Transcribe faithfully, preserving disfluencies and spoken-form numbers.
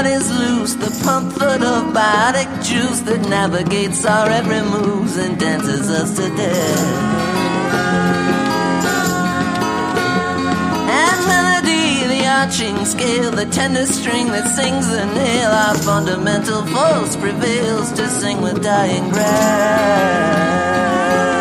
heart is loose, the pump full of biotic juice that navigates our every moves and dances us to death. And melody, the arching scale, the tender string that sings the nail, our fundamental force prevails to sing with dying breath.